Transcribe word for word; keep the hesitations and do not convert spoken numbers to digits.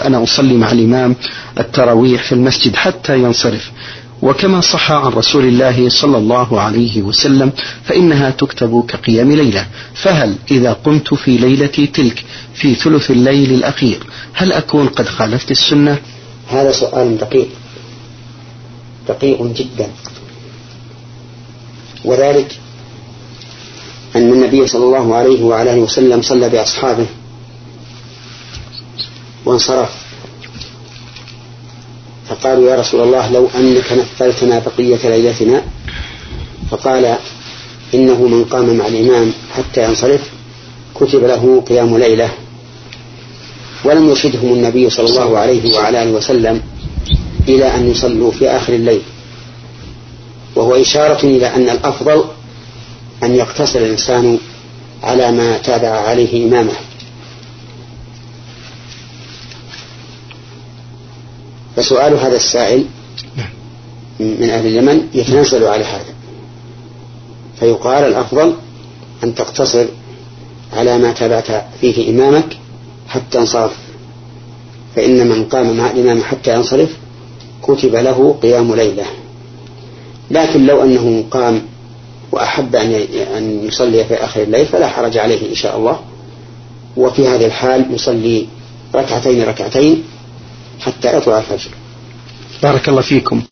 أنا أصلي مع الإمام التراويح في المسجد حتى ينصرف، وكما صح عن رسول الله صلى الله عليه وسلم فإنها تكتب كقيام ليلة، فهل إذا قمت في ليلتي تلك في ثلث الليل الأخير هل أكون قد خالفت السنة؟ هذا سؤال دقيق دقيق جدا، وذلك أن النبي صلى الله عليه وعلى آله وسلم صلى بأصحابه وانصرف، فقالوا يا رسول الله لو أنك نفلتنا بقية ليلتنا، فقال إنه من قام مع الإمام حتى ينصرف كتب له قيام ليلة. ولم يرشدهم النبي صلى الله عليه وعلى آله وسلم إلى أن يصلوا في آخر الليل، وهو إشارة إلى أن الأفضل أن يقتصر الإنسان على ما تابع عليه إمامه. فسؤال هذا السائل من أهل اليمن يتنزل على هذا، فيقال الأفضل أن تقتصر على ما تابعت فيه إمامك حتى انصرف، فإن من قام مع الإمام حتى ينصرف كتب له قيام ليلة. لكن لو أنه قام وأحب أن يصلي في آخر الليل فلا حرج عليه إن شاء الله، وفي هذه الحال يصلي ركعتين ركعتين حتى يطلع الفجر. بارك الله فيكم.